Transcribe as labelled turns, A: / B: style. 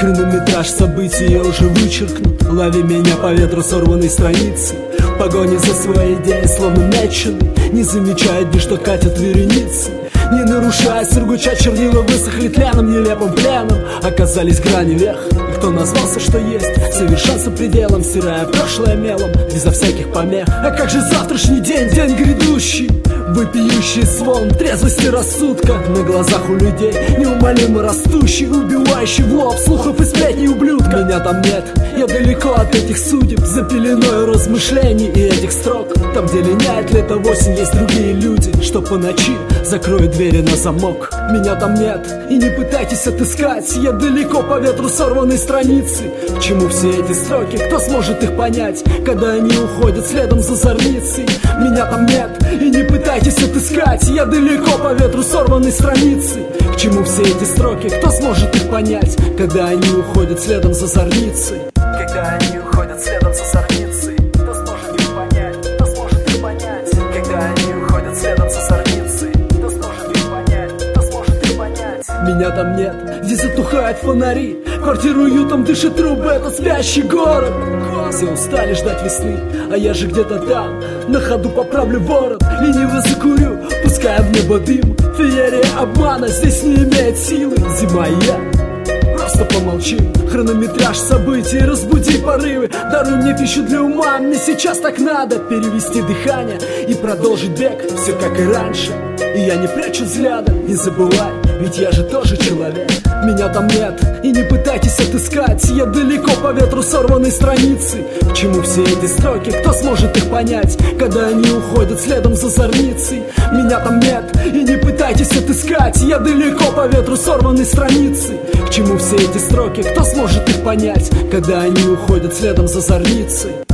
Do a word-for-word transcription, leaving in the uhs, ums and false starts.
A: Хронометраж событий я уже вычеркнут. Лови меня по ветру сорванной страницы, в погоне за своей идеей словно меченый, не замечая дни, что катят вереницы. Не нарушая сургуча, чернила высохли тленом, нелепым пленом. Оказались грани вверх, и кто назвался, что есть совершенство пределом, стирая прошлое мелом, безо всяких помех. А как же завтрашний день, день грядущий? Вопиющий звон трезвости рассудка на глазах у людей, неумолимо растущий, убивающий в лоб слухов и сплетней ублюдка. Меня там нет, я далеко от этих судеб, за пеленой размышлений и этих строк. Там, где линяет лето осень, есть другие люди, что по ночи закроют двери на замок. Меня там нет, и не пытайтесь отыскать, я далеко по ветру сорванной страницы. К чему все эти строки, кто сможет их понять, когда они уходят следом за зорницей? Меня там нет, и не пытайтесь отыскать, я далеко по ветру сорванной страницы. К чему все эти строки, кто сможет их понять, когда они уходят следом за зорницей? Когда они уходят следом за зорницей, кто сможет их понять, кто сможет их понять? Когда они уходят следом за зорницей, кто сможет их понять, кто сможет их понять? Меня там нет, здесь затухают фонари, квартиру уютом дышит трубы, это спящий город. Все устали ждать весны, а я же где-то там, на ходу поправлю ворот, лениво закурю, пуская в небо дым. Феерия обмана здесь не имеет силы. Зима и я, просто помолчим. Хронометраж событий, разбуди порывы, даруй мне пищу для ума, мне сейчас так надо перевести дыхание и продолжить бег, все как и раньше. И я не прячу взгляда, не забывай, ведь я же тоже человек. Меня там нет, и не пытайтесь отыскать, я далеко по ветру сорванной страницы. К чему все эти строки, кто сможет их понять, когда они уходят следом за зорницей? Меня там нет, и не пытайтесь отыскать, я далеко по ветру сорванной страницы. К чему все эти строки, кто сможет их понять, когда они уходят следом за зорницей?